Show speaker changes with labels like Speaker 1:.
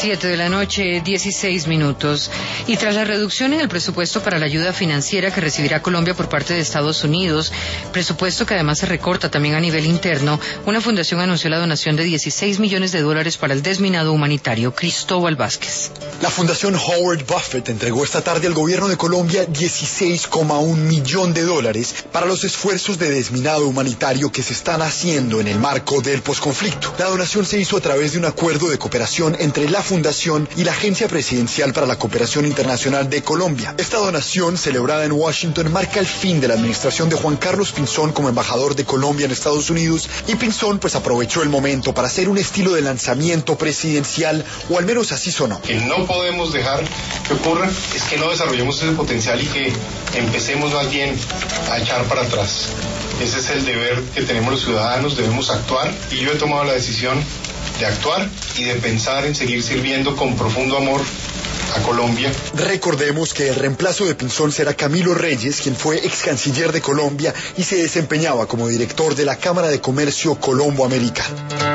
Speaker 1: 7 de la noche, 16 minutos. Y tras la reducción en el presupuesto para la ayuda financiera que recibirá Colombia por parte de Estados Unidos, presupuesto que además se recorta también a nivel interno, una fundación anunció la donación de $16 millones para el desminado humanitario. Cristóbal Vázquez.
Speaker 2: La Fundación Howard Buffett entregó esta tarde al gobierno de Colombia $16,1 millón para los esfuerzos de desminado humanitario que se están haciendo en el marco del posconflicto. La donación se hizo a través de un acuerdo de cooperación entre la Fundación y la Agencia Presidencial para la Cooperación Internacional de Colombia. Esta donación, celebrada en Washington, marca el fin de la administración de Juan Carlos Pinzón como embajador de Colombia en Estados Unidos, y Pinzón aprovechó el momento para hacer un estilo de lanzamiento presidencial, o al menos así sonó.
Speaker 3: Que no podemos dejar que ocurra es que no desarrollemos ese potencial y que empecemos más bien a echar para atrás. Ese es el deber que tenemos los ciudadanos, debemos actuar, y yo he tomado la decisión de actuar y de pensar en seguir sirviendo con profundo amor a Colombia.
Speaker 2: Recordemos que el reemplazo de Pinzón será Camilo Reyes, quien fue ex canciller de Colombia y se desempeñaba como director de la Cámara de Comercio Colombo-Americana.